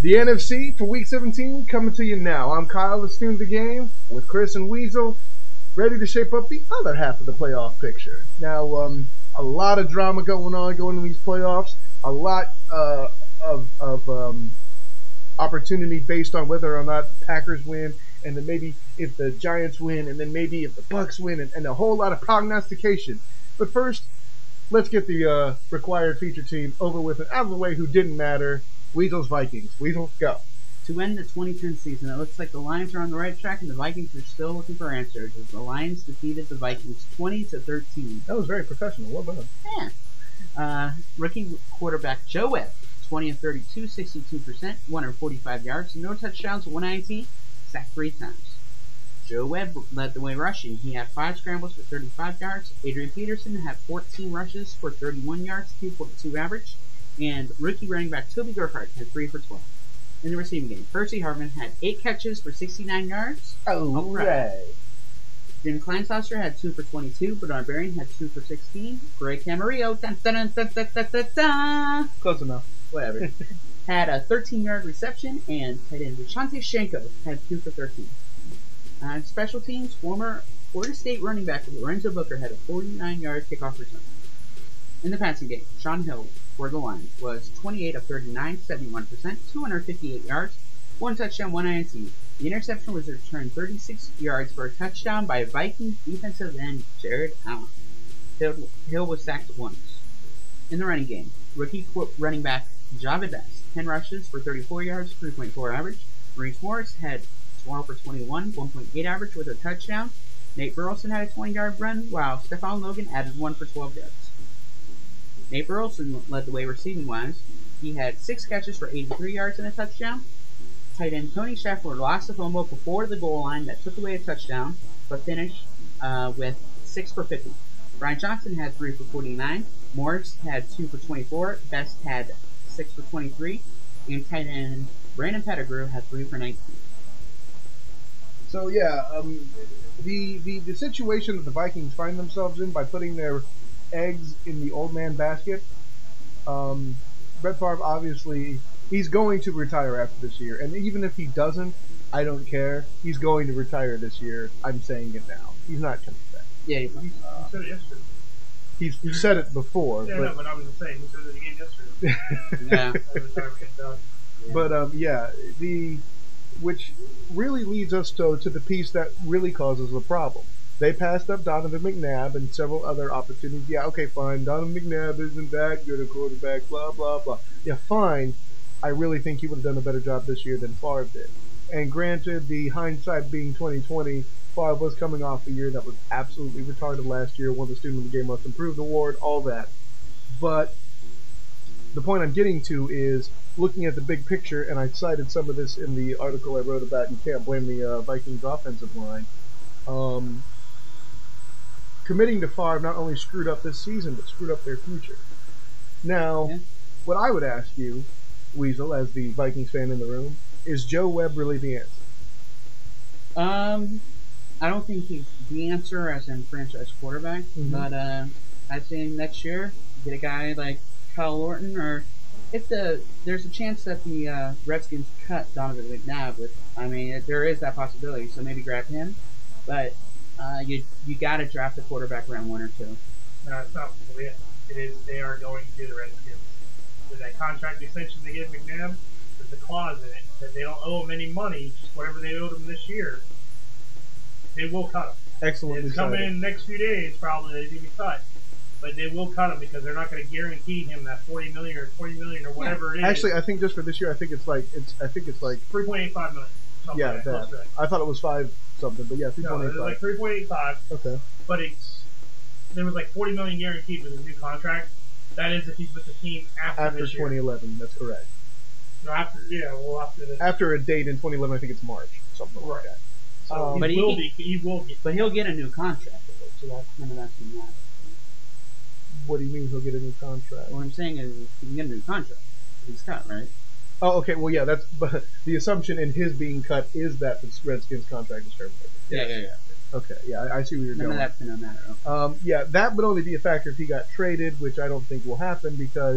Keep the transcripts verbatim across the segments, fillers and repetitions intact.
The N F C for Week seventeen coming to you now. I'm Kyle, the student of the game, with Chris and Weasel, ready to shape up the other half of the playoff picture. Now, um, a lot of drama going on going into these playoffs. A lot uh, of, of um, opportunity based on whether or not the Packers win, and then maybe if the Giants win, and then maybe if the Bucks win, and, and a whole lot of prognostication. But first, let's get the uh, required feature team over with and out of the way who didn't matter. Weasel's Vikings. Weasel, go. To end the twenty ten season, it looks like the Lions are on the right track and the Vikings are still looking for answers as the Lions defeated the Vikings twenty to thirteen. That was very professional. Well done. Yeah. Uh, rookie quarterback Joe Webb, twenty of thirty-two, sixty-two percent, one hundred forty-five yards, no touchdowns, one nineteen, sacked three times. Joe Webb led the way rushing. He had five scrambles for thirty-five yards. Adrian Peterson had fourteen rushes for thirty-one yards, two point two average. And rookie running back Toby Gerhardt had three for twelve. In the receiving game, Percy Harvin had eight catches for sixty-nine yards. Oh, right. Jim Kleinsasser had two for twenty-two. Bernard Berrian had two for sixteen. Greg Camarillo, dun, dun, dun, dun, dun, dun, dun, dun, Close enough. whatever, had a thirteen-yard reception, and tight end Deshante Shenko had two for thirteen. On uh, special teams, former Florida State running back Lorenzo Booker had a forty-nine-yard kickoff return. In the passing game, Sean Hill for the Lions was twenty-eight of thirty-nine, seventy-one percent, two hundred fifty-eight yards, one touchdown, one I N T. The interception was returned thirty-six yards for a touchdown by Vikings defensive end Jared Allen. Hill, Hill was sacked once. In the running game, rookie running back Javid Best, ten rushes for thirty-four yards, three point four average. Maurice Morris had twelve for twenty-one, one point eight average with a touchdown. Nate Burleson had a twenty-yard run, while Stephon Logan added one for twelve yards. Nate Burleson led the way receiving-wise. He had six catches for eighty-three yards and a touchdown. Tight end Tony Sheffield lost a fumble before the goal line that took away a touchdown, but finished uh, with six for fifty. Brian Johnson had three for forty-nine. Morris had two for twenty-four. Best had six for twenty-three. And tight end Brandon Pettigrew had three for nineteen. So, yeah, um, the, the, the situation that the Vikings find themselves in by putting their eggs in the old man basket, um, Brett Favre obviously, he's going to retire after this year. And even if he doesn't, I don't care. He's going to retire this year. I'm saying it now. He's not coming back. Yeah, he He uh, said it yesterday. He's said it before. Yeah, but, no, but I was just saying, he said it again yesterday. yeah. That retirement done. But, um, yeah, the... which really leads us to, to the piece that really causes the problem. They passed up Donovan McNabb and several other opportunities. Yeah, okay, fine. Donovan McNabb isn't that good a quarterback, blah, blah, blah. Yeah, fine. I really think he would have done a better job this year than Favre did. And granted, the hindsight being twenty twenty, Favre was coming off a year that was absolutely retarded last year, won the Student of the Game Most Improved Award, all that. But the point I'm getting to is looking at the big picture, and I cited some of this in the article I wrote about You Can't Blame the uh, Vikings offensive line. Um, committing to Favre not only screwed up this season, but screwed up their future. Now, Yeah. what I would ask you, Weasel, as the Vikings fan in the room, is Joe Webb really the answer? Um, I don't think he's the answer as in franchise quarterback, Mhm. but uh, I'd say next year get a guy like Kyle Orton, or if the there's a chance that the uh, Redskins cut Donovan McNabb. With I mean, there is that possibility, so maybe grab him. But uh, you you got to draft a quarterback round one or two. No, it's not it. It is, they are going to the Redskins. With that contract extension they give McNabb, there's a clause in it that they don't owe him any money, just whatever they owed him this year. They will cut him. Excellent. It's coming in the next few days, probably, they're going to be cut. But they will cut him because they're not going to guarantee him that forty million or twenty million or whatever Yeah. it is. Actually, I think just for this year, I think it's like it's. I think it's like three point eight five million. yeah, like that. that. I thought it was five something, but yeah, three No, point it eight was five. like three point eight five. Okay. But it's there was like forty million guaranteed with his new contract. That is if he's with the team after, After this year. twenty eleven, that's correct. No, after yeah, well after this. After a date in twenty eleven, I think it's March, something like Right. that. So Um, he But he will can- be. He will get. But he'll get a new contract with it, so that's none of that's gonna matter. What do you mean he'll get a new contract? What I'm saying is he can get a new contract. He's cut, right? Oh, okay. Well, yeah, that's but the assumption in his being cut is that the Redskins contract is terminated. Yeah, yeah, yeah. Okay, yeah, I, I see where you're None going. of that's gonna matter. Um, yeah, that would only be a factor if he got traded, which I don't think will happen because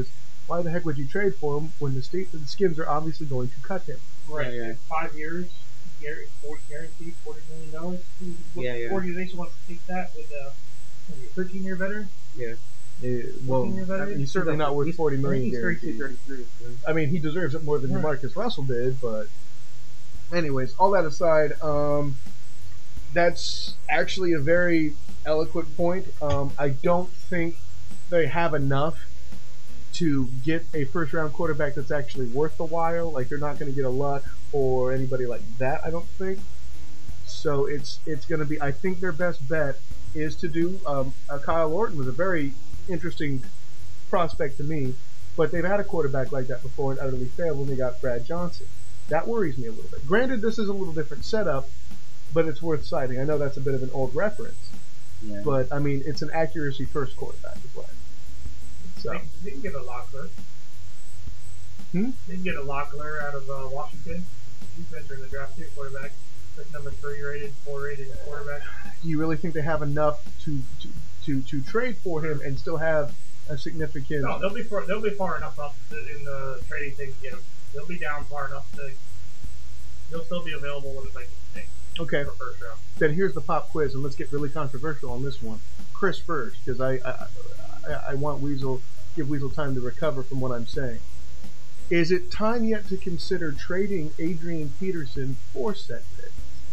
why the heck would you trade for him when the state the Skins are obviously going to cut him? Right. Yeah, yeah. In five years, guar- for- guaranteed forty million dollars. What Yeah, yeah. organization wants to take that with a maybe a thirteen year veteran? Yeah. Eh, well, Looking at that, he's certainly not worth He's- forty I think million he's guaranteed. thirty-two, thirty-three. I mean, he deserves it more than Right. Demarcus Russell did, but anyways, all that aside, um, that's actually a very eloquent point. Um, I don't think they have enough to get a first round quarterback that's actually worth the while. Like, they're not going to get a Luck or anybody like that, I don't think. So it's it's going to be, I think their best bet is to do, um, uh, Kyle Orton was a very interesting prospect to me, but they've had a quarterback like that before and utterly failed when they got Brad Johnson. That worries me a little bit. Granted, this is a little different setup, but it's worth citing. I know that's a bit of an old reference, Yeah. but I mean, it's an accuracy first quarterback as well. So, They, they can get a Locklear. Hmm? They can get a Locklear out of uh, Washington. He's entering the draft too, quarterback. Like number three rated, four rated quarterback. do you really think they have enough to to, to, to trade for him and still have a significant? No, they'll be far, they'll be far enough up to, in the trading thing to get him. They'll be down far enough to. He'll still be available when it's like a thing Okay, for first round. then here's the pop quiz, and let's get really controversial on this one. Chris first, because I I, I I want Weasel give Weasel time to recover from what I'm saying. Is it time yet to consider trading Adrian Peterson for set pick?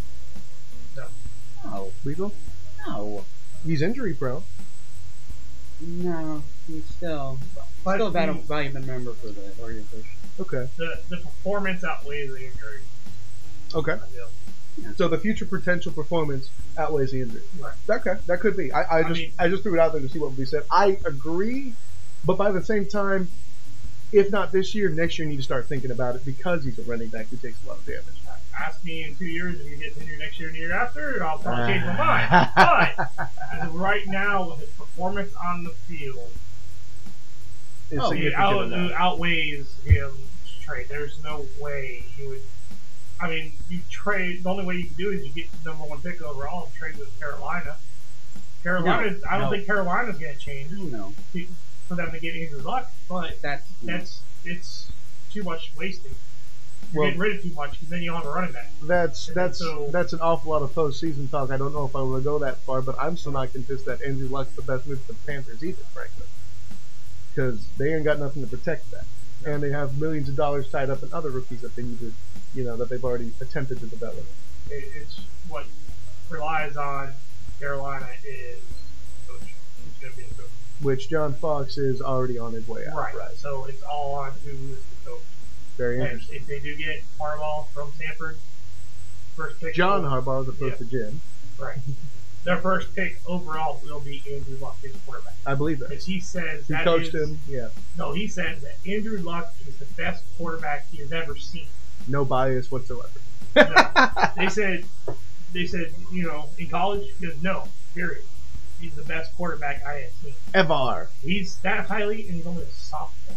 No. Weasel, No. he's injury prone. No. He's still But still a the- valuable valuable member for the organization. Okay, The the performance outweighs the injury. okay. I feel. So the future potential performance outweighs the injury. Right. Okay, that could be. I, I I just mean- I just threw it out there to see what would be said. I agree, but by the same time, if not this year, next year you need to start thinking about it because he's a running back who takes a lot of damage. Ask me in two years if you get injured next year and the year after, and I'll probably change my mind. But as of right now, with his performance on the field, It's Oh, it significant out, enough. outweighs him trade. There's no way you would. I mean, you trade. The only way you can do it is you get the number one pick overall and trade with Carolina. Carolina. No, I don't no. think Carolina's going to change No. to- for them to get Andrew Luck, but That's that's it's too much wasting. You're Well- getting rid of too much because then you don't have a running back. That's that's So- that's an awful lot of postseason talk. I don't know if I will go that far, but I'm still not convinced that Andrew Luck's the best move for the Panthers either, frankly, because they ain't got nothing to protect that, and they have millions of dollars tied up in other rookies that they need to, you know, that they've already attempted to develop. It, it's what relies on Carolina is coach. Who's going to be the coach? Which John Fox is already on his way out. Right. Right. So it's all on who is the coach. Very And interesting. if they do get Harbaugh from Stanford, first pick. John will- Harbaugh as opposed to Jim. Right. Their first pick overall will be Andrew Luck, his quarterback. I believe that. Because he says He that coached is- him. Yeah. No, he says that Andrew Luck is the best quarterback he has ever seen. No bias whatsoever. They said, they said, you know, in college, he goes, no, period. He's the best quarterback I have seen. Evar. He's that highly, and he's only a sophomore.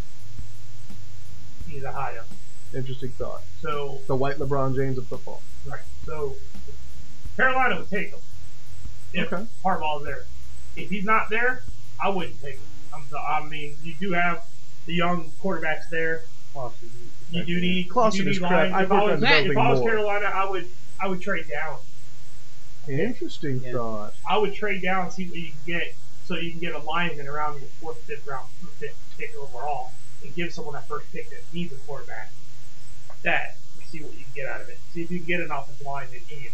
He's a high up. Interesting thought. So, The white LeBron James of football. right. So, Carolina would take him if Okay. Harbaugh's there. If he's not there, I wouldn't take him. I'm so, I mean, you do have the young quarterbacks there. Clausen. You do need Clausen you do is need crap. lines. I've If I worked on was, developing if I was more. Carolina, I would I would trade down. Interesting Yeah. thought. I would trade down and see what you can get, so you can get a lineman around your fourth, fifth round, fifth pick overall, and give someone that first pick that needs a quarterback. That and see what you can get out of it. See if you can get an offensive lineman in.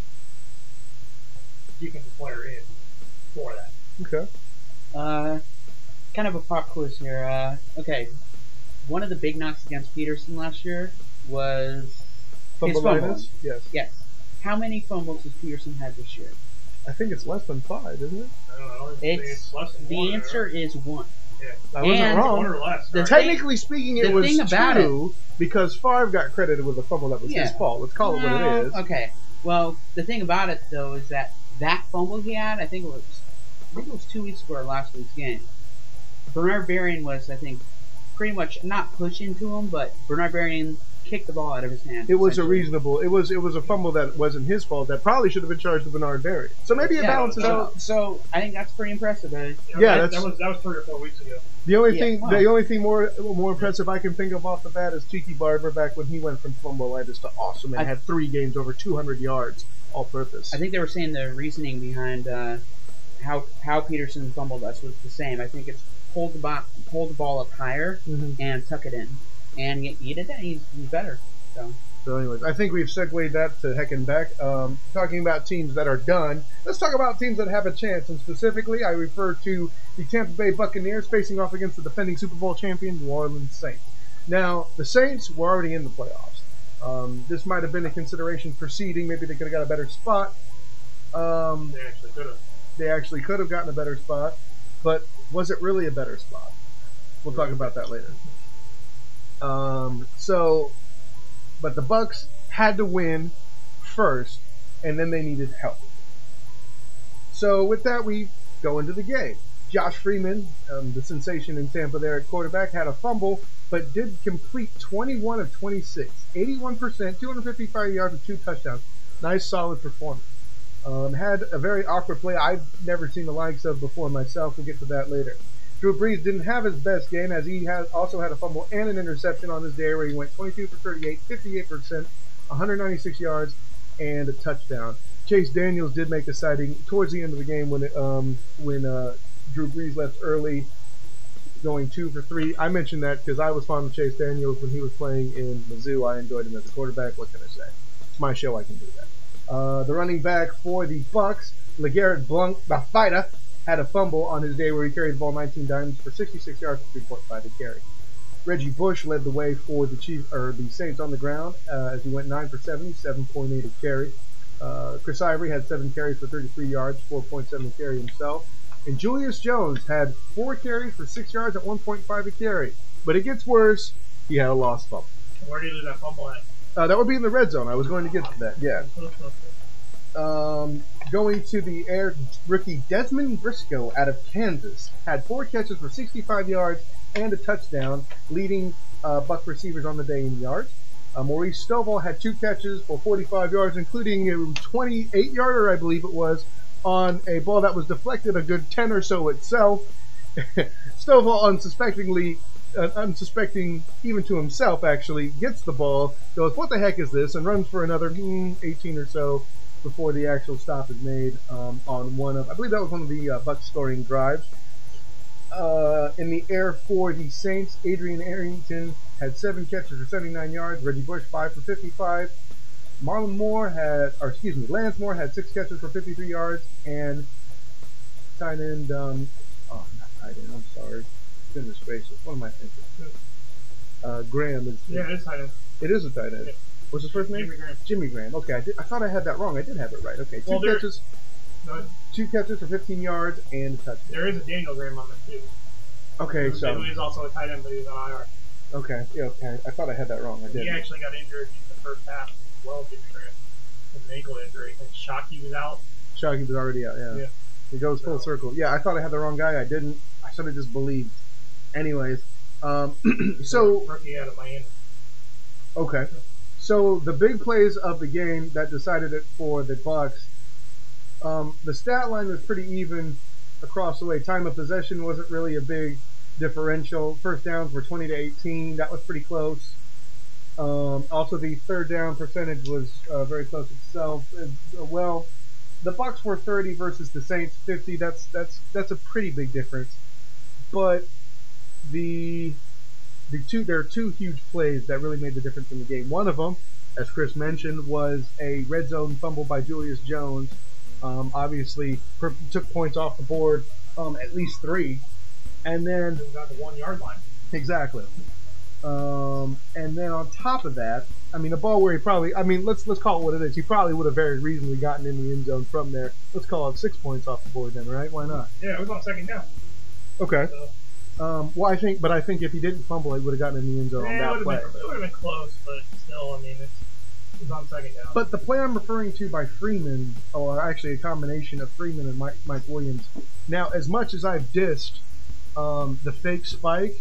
You can player in for that. Okay. Uh, kind of a pop quiz here. Uh, okay, one of the big knocks against Peterson last year was his Fumble fumble. liners? Yes. Yes. How many fumbles has Peterson had this year? I think it's less than five, isn't it? I don't know. I think It's it's less than the one, answer or, is one. yeah, I wasn't And- wrong. one or less. The right? thing- Technically speaking, it the was thing about true because Favre got credited with a fumble that was Yeah. his fault. Let's call it what No, it is. Okay. Well, the thing about it though is that that fumble he had, I think it was, I think it was two weeks ago or last week's game. Bernard Berrien was, I think, pretty much not pushing to him, but Bernard Berrien kicked the ball out of his hand. It was a essentially. reasonable. It was it was a fumble that wasn't his fault. That probably should have been charged to Bernard Berry. So maybe it Yeah, balances so, out. so I think that's pretty impressive. Uh, Yeah, that, that's- that was that was three or four weeks ago. The only Yeah, thing, wow. the only thing more more impressive I can think of off the bat is Tiki Barber back when he went from fumbleitis to awesome and I- had three games over two hundred yards all purpose. I think they were saying the reasoning behind uh, how how Peterson fumbled us was the same. I think it's hold the ball, hold the ball up higher Mhm. and tuck it in, and he, he did that. He's, he's better. So So, anyways, I think we've segued that to heck and back. Um, talking about teams that are done, let's talk about teams that have a chance. And specifically, I refer to the Tampa Bay Buccaneers facing off against the defending Super Bowl champion New Orleans Saints. Now, the Saints were already in the playoffs. Um, this might have been a consideration for seeding. Maybe they could have got a better spot. Um, They actually could have. they actually could have gotten a better spot, but was it really a better spot? We'll talk about that later. Um, so, but the Bucs had to win first, and then they needed help. So with that, we go into the game. Josh Freeman, um, the sensation in Tampa there at quarterback, had a fumble, but did complete twenty-one of twenty-six, eighty-one percent, two hundred fifty-five yards with two touchdowns. Nice, solid performance. Um, had a very awkward play I've never seen the likes of before myself. We'll get to that later. Drew Brees didn't have his best game as he has also had a fumble and an interception on his day where he went twenty-two for thirty-eight, fifty-eight percent, one hundred ninety-six yards, and a touchdown. Chase Daniels did make a sighting towards the end of the game when it, um, when uh, Drew Brees left early, going two for three. I mentioned that because I was fond of Chase Daniels when he was playing in Mizzou. I enjoyed him as a quarterback. What can I say? It's my show. I can do that. Uh, the running back for the Bucs, LeGarrette Blount, the fighter, had a fumble on his day where he carried the ball nineteen times for sixty-six yards for three point five a carry. Reggie Bush led the way for the Chief or the Saints on the ground uh, as he went nine for seventy, seven point eight a carry. Uh, Chris Ivory had seven carries for thirty-three yards, four point seven a carry himself. And Julius Jones had four carries for six yards at one point five a carry. But it gets worse. He had a lost fumble. Where did he lose that fumble at? Uh, that would be in the red zone. I was going to get to that. Yeah. Um, going to the air, rookie Desmond Briscoe out of Kansas had four catches for sixty-five yards and a touchdown, leading uh, Buck receivers on the day in yards. Uh, Maurice Stovall had two catches for forty-five yards, including a twenty-eight yarder, I believe it was, on a ball that was deflected a good ten or so itself. Stovall unsuspectingly, uh, unsuspecting even to himself, actually gets the ball, goes, "What the heck is this?" and runs for another mm, eighteen or so before the actual stop is made um, on one of, I believe that was one of the uh, Bucs scoring drives. Uh, in the air for the Saints, Adrian Arrington had seven catches for seventy-nine yards. Reggie Bush five for fifty-five. Marlon Moore had, or excuse me, Lance Moore had six catches for fifty-three yards, and tight end, um, oh, not tight end, I'm sorry. Goodness gracious, what am I thinking? Uh, Graham is. Yeah, it's tight end. It is a tight end. Yeah. What's his first name? Jimmy Graham. Jimmy Graham. Okay, I, did, I thought I had that wrong. I did have it right. Okay, two Well, there- catches, No, two catches for fifteen yards and a touchdown. there is a Daniel Graham on there too. Okay, so Who is also a tight end, but he's on I R. okay, yeah, okay. I thought I had that wrong. I did. He actually got injured in the first half as well, Jimmy Graham, with an ankle injury. And Shockey was out. Shockey was already out. Yeah. Yeah. It goes full So- circle. Yeah, I thought I had the wrong guy. I didn't. I should have just believed. Anyways, um, so Rookie out of Miami. okay. So the big plays of the game that decided it for the Bucs. Um, the stat line was pretty even across the way. Time of possession wasn't really a big differential. First downs were twenty to eighteen. That was pretty close. Um, also, the third down percentage was uh, very close itself. Uh, well, the Bucs were thirty versus the Saints fifty. That's that's that's a pretty big difference. But the the two there are two huge plays that really made the difference in the game. One of them, as Chris mentioned, was a red zone fumble by Julius Jones. Um, obviously, per- took points off the board, um, at least three, and then He got the one yard line. exactly. Um, and then on top of that, I mean, a ball where he probably, I mean, let's let's call it what it is. He probably would have very reasonably gotten in the end zone from there. Let's call it six points off the board then, right? Why not? Yeah, it was on second down. Okay. So, Um, well, I think, but I think if he didn't fumble, he would have gotten in the end zone on yeah, it that would play. have been, it would have been close, but still, I mean, it's, it was on second down. But the play I'm referring to by Freeman, or actually a combination of Freeman and Mike, Mike Williams. Now, as much as I've dissed um, the fake spike,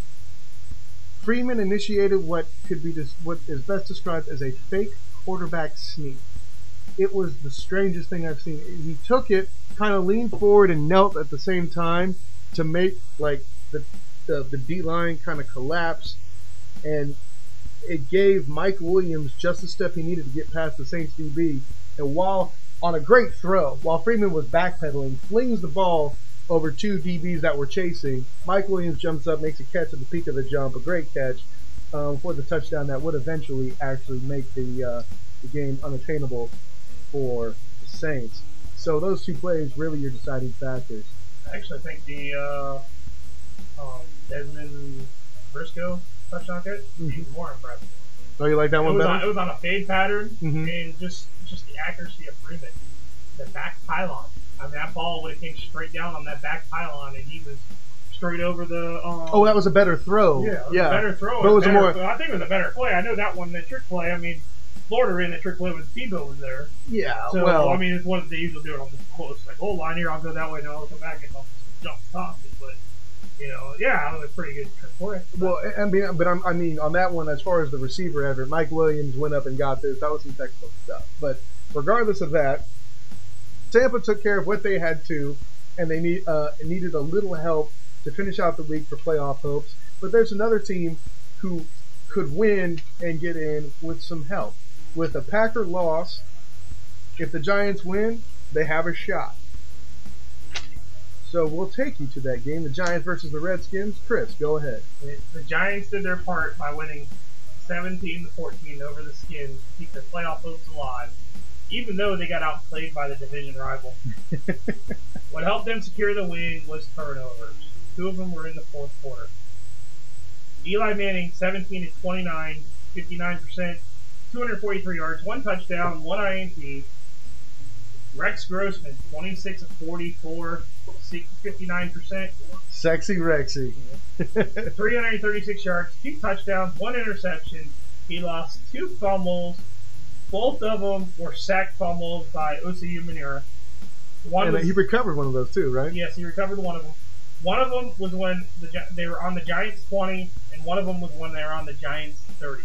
Freeman initiated what could be dis- what is best described as a fake quarterback sneak. It was the strangest thing I've seen. He took it, kind of leaned forward and knelt at the same time to make like the the, the D-line kind of collapsed, and it gave Mike Williams just the step he needed to get past the Saints D B. And while on a great throw, while Freeman was backpedaling, flings the ball over two D Bs that were chasing, Mike Williams jumps up, makes a catch at the peak of the jump, a great catch um, for the touchdown that would eventually actually make the, uh, the game unattainable for the Saints. So those two plays really your deciding factors. Actually, I think the uh, um, Desmond Briscoe touchdown catch Mhm. is more impressive. Oh, you like that It one was, better? on, it was on a fade pattern, Mhm. and just just the accuracy of Freeman. The back pylon. I mean, that ball would have came straight down on that back pylon, and he was straight over the. Um, Oh, that was a better throw. yeah, it was yeah. a better throw. But it was a better, more- I think it was a better play. I know that one, the trick play. I mean, Florida ran the trick play when Tebow was there. Yeah, So, well, I mean, it's what they usually do it on the close, like, oh, line here, I'll go that way, no, I'll come back and I'll jump top it. But, you know, yeah, it was a pretty good trick play. well, I mean, but I'm, I mean, on that one, as far as the receiver effort, Mike Williams went up and got this. That was some textbook stuff. But regardless of that, Tampa took care of what they had to, and they need uh, needed a little help to finish out the week for playoff hopes. But there's another team who could win and get in with some help. With a Packer loss, if the Giants win, they have a shot. So we'll take you to that game, the Giants versus the Redskins. Chris, go ahead. It, the Giants did their part by winning seventeen to fourteen over the Skins to keep their playoff hopes alive, even though they got outplayed by the division rival. What helped them secure the win was turnovers. Two of them were in the fourth quarter. Eli Manning, seventeen to twenty-nine, fifty-nine percent, two hundred forty-three yards, one touchdown, one I N T. Rex Grossman, twenty-six of forty-four, fifty-nine percent, Sexy Rexy. three hundred thirty-six yards, two touchdowns, one interception. He lost two fumbles. Both of them were sack fumbles by Osi Umenyiora. One And was, he recovered one of those too, right? yes, he recovered one of them. One of them was when the Gi- they were on the Giants twenty, and one of them was when they were on the Giants thirty.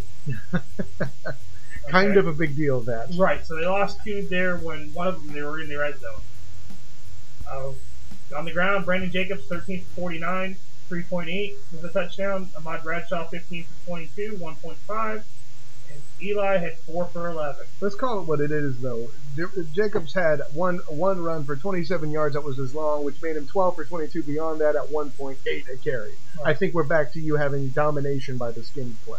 Kind Okay? of a big deal, that. Right, so they lost two there when one of them they were in the red zone. Uh, on the ground, Brandon Jacobs, thirteen for forty-nine, three point eight was a touchdown. Ahmad Bradshaw, fifteen for twenty-two, one point five. And Eli had four for eleven. Let's call it what it is, though. Jacobs had one one run for twenty-seven yards that was as long, which made him twelve for twenty-two beyond that at one point eight a carry. Right. I think we're back to you having domination by the Skins play.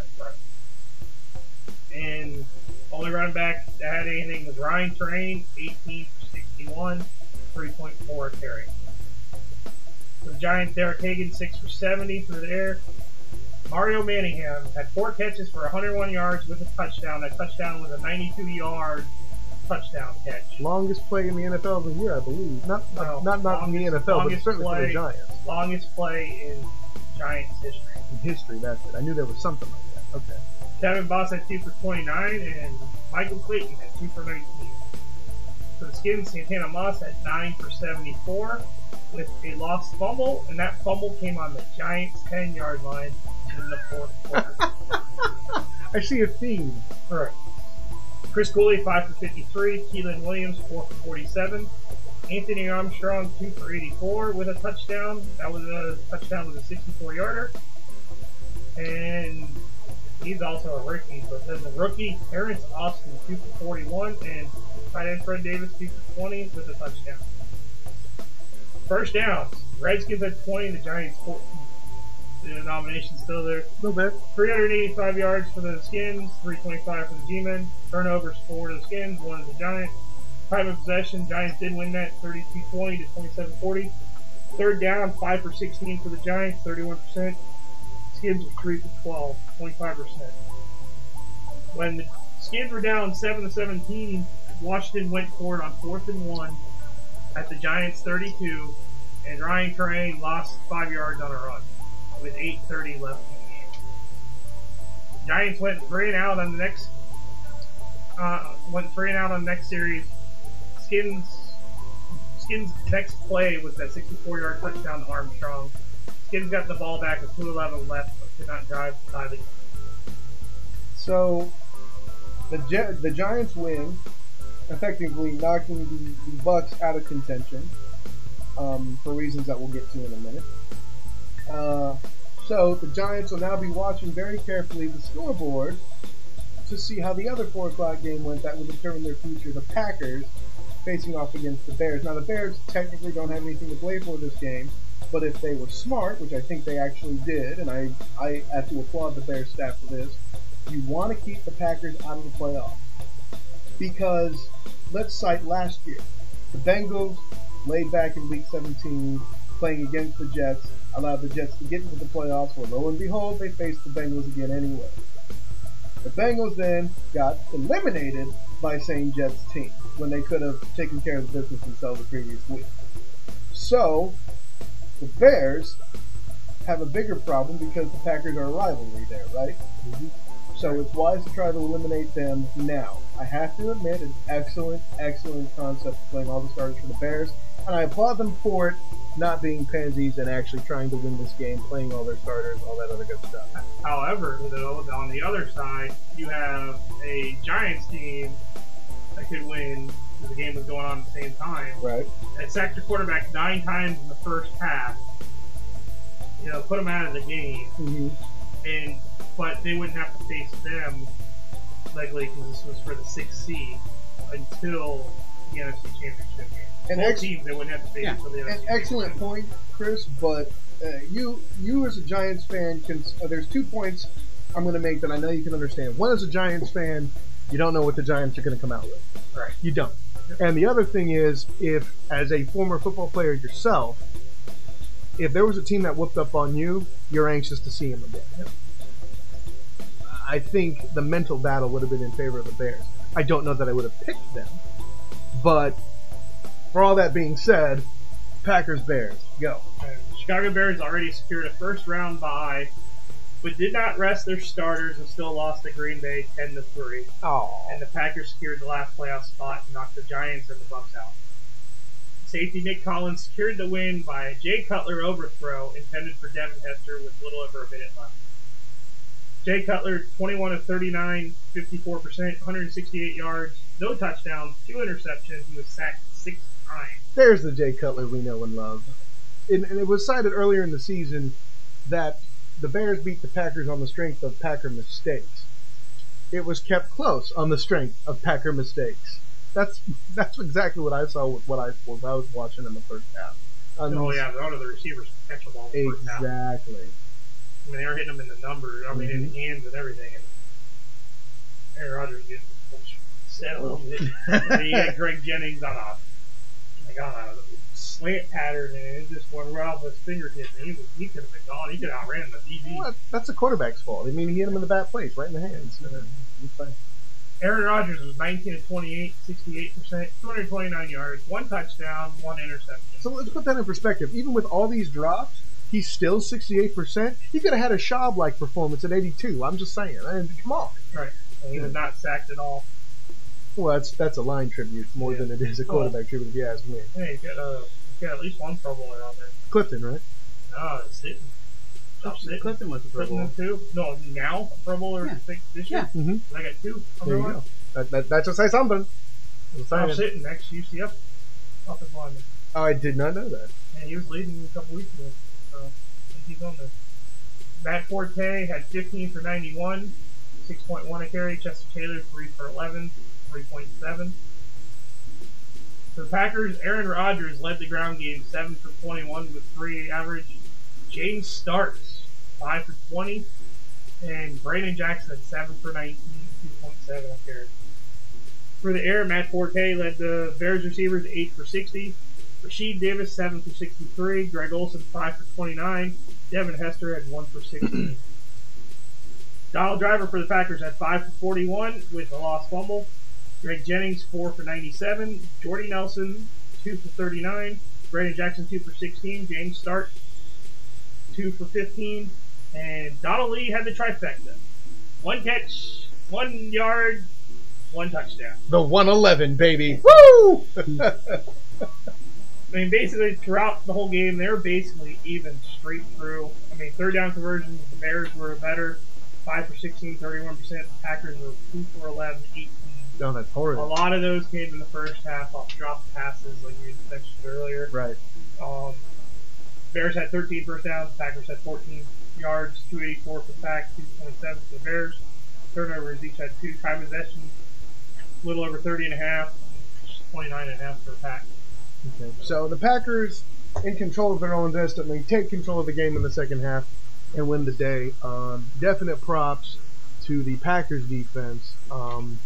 And only running back that had anything was Ryan Train, eighteen for sixty-one, three point four a carry. For the Giants, Derek Hagan, six for seventy through the air. Mario Manningham had four catches for one hundred one yards with a touchdown. That touchdown was a ninety-two yard touchdown catch. Longest play in the N F L of the year, I believe. Not No, not not in the N F L, but longest certainly for the play. Giants. Longest play in Giants history. In history, that's it. I knew there was something like that. Okay. Kevin Boss had two for twenty-nine, and Michael Clayton had two for nineteen. For the Skins, Santana Moss had nine for seventy-four with a lost fumble, and that fumble came on the Giants' ten-yard line in the fourth quarter. I see a theme. All right. Chris Cooley, five for fifty-three. Keelan Williams, four for forty-seven. Anthony Armstrong, two for eighty-four with a touchdown. That was a touchdown with a sixty-four yarder. And he's also a rookie, but then the rookie, Terrence Austin, two for forty-one, and tight end Fred Davis, two for twenty with a touchdown. First downs. Redskins had twenty, the Giants fourteen. The nomination's still there. A little bit. three hundred eighty-five yards for the Skins, three twenty-five for the G-Men. Turnovers, four to the Skins, one to the Giants. Time of possession, Giants did win that thirty-two twenty to twenty-seven forty. Third down, five for sixteen for the Giants, thirty-one percent. Skins were three for twelve, twenty-five percent. When the Skins were down seven to seventeen, Washington went for it on fourth and one at the Giants thirty-two, and Ryan Crane lost five yards on a run with eight thirty left in the game. Giants went three and out on the next uh, went three and out on the next series. Skins Skins' next play was that sixty-four yard touchdown to Armstrong. Skins got the ball back with two eleven left, but could not drive to tie the game. So the Gi- the Giants win, effectively knocking the, the Bucks out of contention um, for reasons that we'll get to in a minute. Uh, So the Giants will now be watching very carefully the scoreboard to see how the other four o'clock game went. That will determine their future. The Packers facing off against the Bears. Now the Bears technically don't have anything to play for this game, but if they were smart, which I think they actually did, and I, I have to applaud the Bears staff for this, you want to keep the Packers out of the playoffs. Because, let's cite last year, the Bengals laid back in week seventeen, playing against the Jets, allowed the Jets to get into the playoffs, where lo and behold, they faced the Bengals again anyway. The Bengals then got eliminated by same Jets team, when they could have taken care of the business themselves the previous week. So, the Bears have a bigger problem because the Packers are a rivalry there, right? Mm-hmm. So it's wise to try to eliminate them now. I have to admit, it's excellent, excellent concept playing all the starters for the Bears, and I applaud them for it, not being pansies and actually trying to win this game, playing all their starters, all that other good stuff. However, though, on the other side, you have a Giants team that could win because the game was going on at the same time. Right. And sacked your quarterback nine times in the first half. You know, put them out of the game. Mm-hmm. And but they wouldn't have to face them likely because this was for the sixth seed until the N F C Championship game. And Both ex- teams they wouldn't have to face Yeah. until the N F C An excellent Championship. point, Chris, but uh, you you as a Giants fan, can, uh, there's two points I'm going to make that I know you can understand. One, as a Giants fan, you don't know what the Giants are going to come out with. Right. You don't. Yep. And the other thing is, if, as a former football player yourself, if there was a team that whooped up on you, you're anxious to see them again. Yep. I think the mental battle would have been in favor of the Bears. I don't know that I would have picked them. But for all that being said, Packers-Bears, go. And the Chicago Bears already secured a first round bye, but did not rest their starters and still lost to Green Bay ten to three. Oh. And the Packers secured the last playoff spot and knocked the Giants and the Bucs out. Safety Nick Collins secured the win by a Jay Cutler overthrow intended for Devin Hester with little over a minute left. Jay Cutler, twenty-one of thirty-nine, fifty-four percent, one hundred sixty-eight yards, no touchdowns, two interceptions. He was sacked six times. There's the Jay Cutler we know and love. And, and it was cited earlier in the season that the Bears beat the Packers on the strength of Packer mistakes. It was kept close on the strength of Packer mistakes. That's that's exactly what I saw with what I what I was watching in the first half. Um, Oh, yeah, none of the receivers catch the ball in the first half. Exactly. I mean, they were hitting them in the numbers, I mean, in the hands and everything. And Aaron Rodgers getting set a little bit. He had Greg Jennings on a, like on a slant pattern, and it just went right off his fingertips. And he, was, he could have been gone. He could have outran the D B. Well, that's the quarterback's fault. I mean, he hit him in the bad place, right in the hands. He's fine. Aaron Rodgers was nineteen of twenty-eight, sixty-eight percent, two hundred twenty-nine yards, one touchdown, one interception. So let's put that in perspective. Even with all these drops, he's still sixty-eight percent. He could have had a Schaub-like performance at eighty-two. I'm just saying. I mean, come on. Right. And he was not sacked at all. Well, that's that's a line tribute more Yeah. than it is a quarterback tribute, if you ask me. Hey, he's got, uh, he's got at least one Pro Bowler on there. Clifton, right? No, it's sitting. Stop sitting. Clifton was a Pro Clifton Bowl. two? No, now a Pro Bowler Yeah. think this year. Yeah. Mm-hmm. I got two. on There the you line. go. That, that, that should say something. I'm Stop saying. sitting next to U C F offensive lineman. Oh, I did not know that. And he was leading a couple weeks ago. So I think he's on there. Matt Forte had fifteen for ninety-one, six point one a carry. Chester Taylor, three for eleven, three point seven. For the Packers, Aaron Rodgers led the ground game, seven for twenty-one with three average. James Starks, five for twenty. And Brandon Jackson had seven for nineteen, two point seven a carry. For the air, Matt Forte led the Bears receivers, eight for sixty. Rasheed Davis, seven for sixty-three. Greg Olsen, five for twenty-nine. Devin Hester had one for sixteen. Donald Driver for the Packers had five for forty-one with a lost fumble. Greg Jennings, four for ninety-seven. Jordy Nelson, two for thirty-nine. Brandon Jackson, two for sixteen. James Stark, two for fifteen. And Donald Lee had the trifecta. One catch, one yard, one touchdown. The one eleven, baby. Woo! I mean, basically, throughout the whole game, they were basically even straight through. I mean, third down conversions, the Bears were better. five for sixteen, thirty-one percent. The Packers were two for eleven, eighteen. No, that's A horrible. lot of those came in the first half off drop passes, like you mentioned earlier. Right. Um, Bears had thirteen first downs, Packers had fourteen. yards, two eighty-four for pack, two twenty-seven for the Bears. Turnovers each had two. Time possession, a little over thirty and a half, twenty-nine and a half for the pack. Okay. So the Packers, in control of their own destiny, take control of the game in the second half and win the day. Um, definite props to the Packers defense um,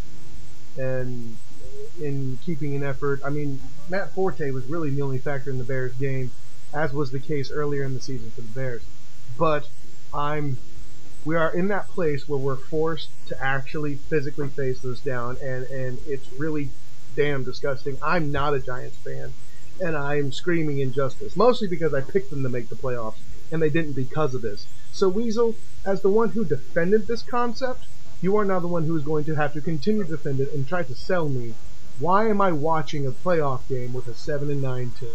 and in keeping an effort. I mean, Matt Forte was really the only factor in the Bears game, as was the case earlier in the season for the Bears. But I'm, we are in that place where we're forced to actually physically face this down, and, and it's really damn disgusting. I'm not a Giants fan, and I'm screaming injustice, mostly because I picked them to make the playoffs, and they didn't because of this. So, Weasel, as the one who defended this concept, you are now the one who is going to have to continue to defend it and try to sell me. Why am I watching a playoff game with a seven and nine team?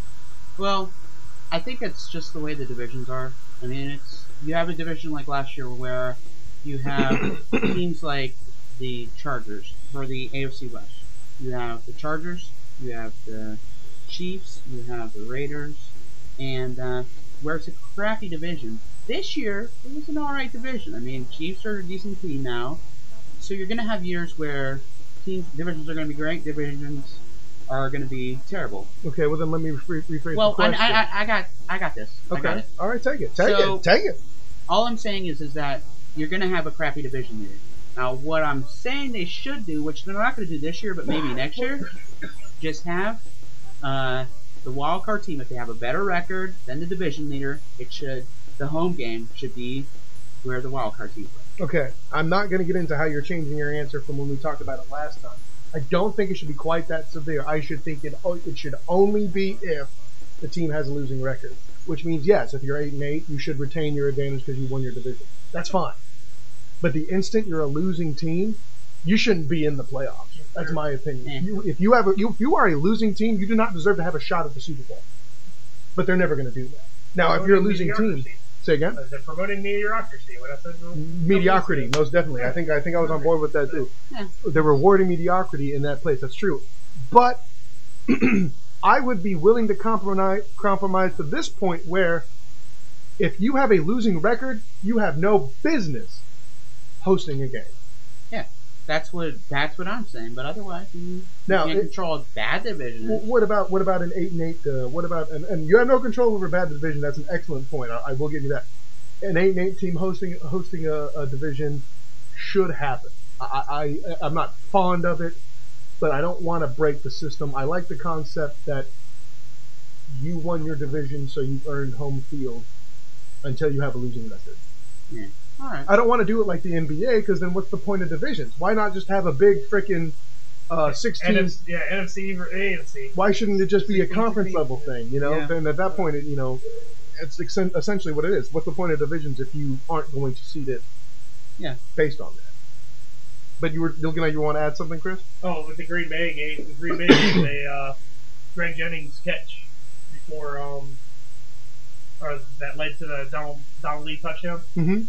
Well, I think it's just the way the divisions are. I mean, it's you have a division like last year where you have teams like the Chargers for the A F C West. You have the Chargers, you have the Chiefs, you have the Raiders, and uh, where it's a crappy division. This year, it was an alright division. I mean, Chiefs are a decent team now, so you're going to have years where teams, divisions are going to be great, divisions are going to be terrible. Okay, well then let me re- rephrase well, the question. Well, I, I, I got, I got this. Okay, I got it. All right, take it, take so, it, take it. All I'm saying is, is that you're going to have a crappy division year. Now, what I'm saying they should do, which they're not going to do this year, but maybe next year, just have uh, the wild card team. If they have a better record than the division leader, it should the home game should be where the wild card team plays. Okay, I'm not going to get into how you're changing your answer from when we talked about it last time. I don't think it should be quite that severe. I should think it it should only be if the team has a losing record, which means yes, if you're eight and eight, you should retain your advantage because you won your division. That's fine. But the instant you're a losing team, you shouldn't be in the playoffs. That's my opinion. Yeah. You, if you have a, you, if you are a losing team, you do not deserve to have a shot at the Super Bowl. But they're never going to do that. Now, if you're a losing team, say again. They're promoting mediocrity. What I said. Mediocrity, most definitely. I think I think I was on board with that too. Yeah. They're rewarding mediocrity in that place. That's true. But I would be willing to compromise compromise to this point where if you have a losing record, you have no business hosting a game. Yeah, that's what that's what I'm saying. But otherwise, you, Now, you can't it- control a bad division. Wh- What about what about an eight and eight? Uh, what about and, and you have no control over bad division. That's an excellent point. I, I will give you that. An eight and eight team hosting hosting a, a division should happen. I, I I'm not fond of it, but I don't want to break the system. I like the concept that you won your division, so you've earned home field until you have a losing record. Yeah. All right. I don't want to do it like the N B A because then what's the point of divisions? Why not just have a big freaking uh, sixteen? N F C, yeah, N F C or A F C. Why shouldn't it just be a conference level thing? You know, Yeah. then at that point, it, you know, it's ex- essentially what it is. What's the point of divisions if you aren't going to seed it? Yeah. Based on that. But you were looking like you want to add something, Chris? Oh, with the Green Bay game, the Green Bay game, they uh, Greg Jennings catch before um, or that led to the Donald Donald Lee touchdown. Mm-hmm.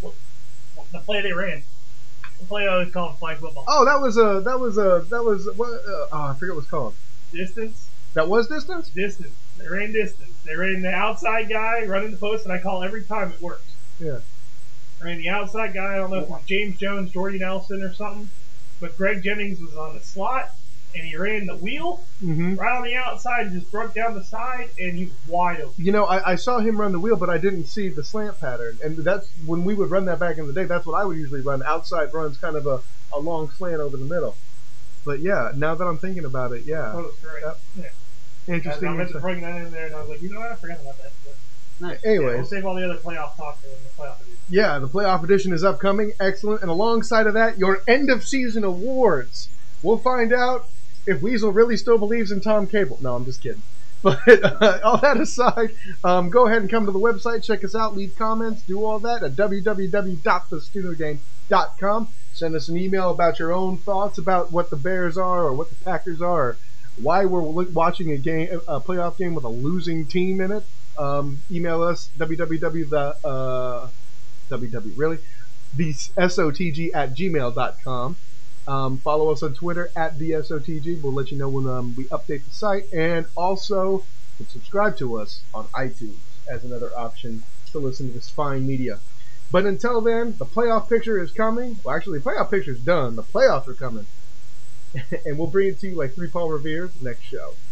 The play they ran, the play I always call flag football. Oh, that was a that was a that was what? Uh, oh, I forget what it's called. Distance, That was distance. distance. They ran distance. They ran the outside guy running the post, and I call every time it works. Yeah. Ran the outside guy. I don't know if it was James Jones, Jordy Nelson, or something, but Greg Jennings was on the slot, and he ran the wheel Mm-hmm. right on the outside and just broke down the side, and he was wide open. You know, I, I saw him run the wheel, but I didn't see the slant pattern. And that's when we would run that back in the day. That's what I would usually run. Outside runs, kind of a, a long slant over the middle. But yeah, now that I'm thinking about it, yeah, Oh, that's great. Yep. Yeah. interesting. I meant to bring that in there, and I was like, you know what? I forgot about that. But, Nice. yeah, we'll Anyways, save all the other playoff talk for the playoff edition. yeah, the playoff edition is upcoming. Excellent. And alongside of that, your end of season awards. We'll find out if Weasel really still believes in Tom Cable. No, I'm just kidding. But uh, all that aside, um, go ahead and come to the website, check us out, leave comments, do all that at w w w dot the studio game dot com. Send us an email about your own thoughts about what the Bears are or what the Packers are, or why we're lo- watching a game, a playoff game with a losing team in it. Um, email us www the uh, www really the sotg at gmail dot com. Um, follow us on Twitter at the S O T G. We'll let you know when um, we update the site, and also you can subscribe to us on iTunes as another option to listen to this fine media. But until then, the playoff picture is coming. Well, actually, the playoff picture is done. The playoffs are coming. And we'll bring it to you like Three Paul Revere's next show.